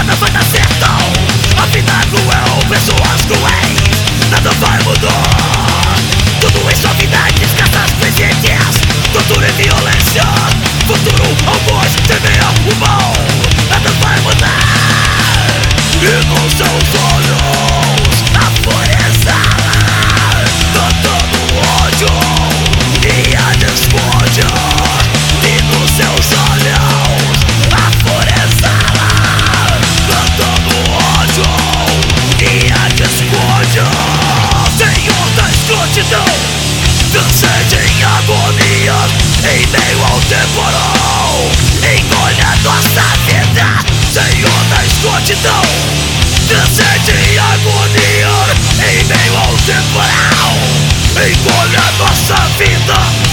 nada vai dar certo. A vida é cruel, pessoas cruéis, nada vai mudar. Tudo em suavidade, escassas presentes, tortura e violência. Futuro, alguns temem o mal, nada vai mudar. E com seus olhos a fúria exala, cantando ódio e a discórdia. E nos seus olhos a fúria exala, cantando ódio e a discórdia. Senhor da escrotidão, transcende em agonia, em meio ao temporal, engole a nossa vida. Senhor da escrotidão, transcende em agonia, em meio ao temporal, engole a nossa vida.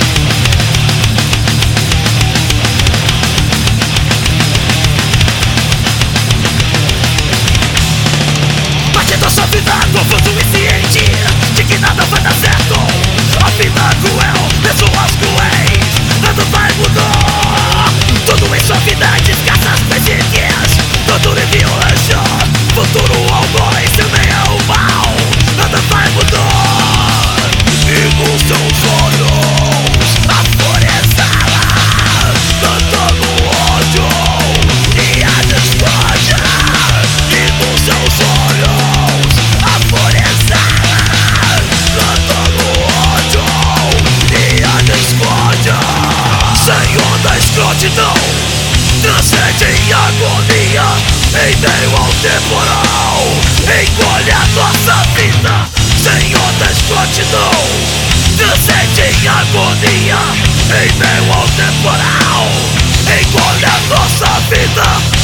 Nossa vida confuso e ciente de que nada vai dar certo. A vida cruel, pessoas cruéis, nada vai mudar. Tudo em suavidade, escassas presentes, tortura e violência. Futuro algoz, semeia o mal, nada vai mudar. E com seus olhos a fúria exala, cantando ódio e a discórdia. E com seus olhos a fúria exala, cantando ódio e a discórdia. Senhor da escrotidão, transcende em agonia, em meio ao temporal, engole a nossa vida. Senhor da escrotidão, transcende em agonia, em meio ao temporal, engole a nossa vida.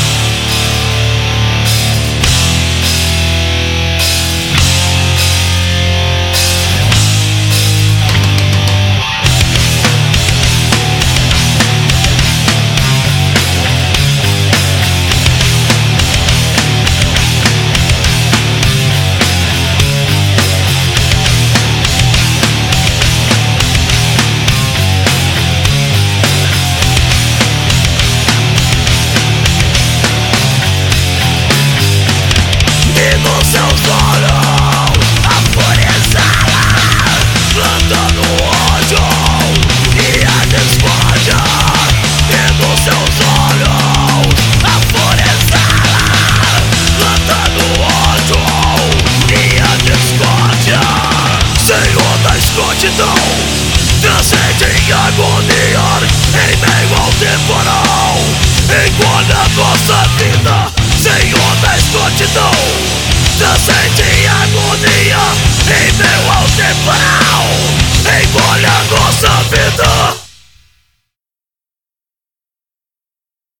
Senhor da escrotidão,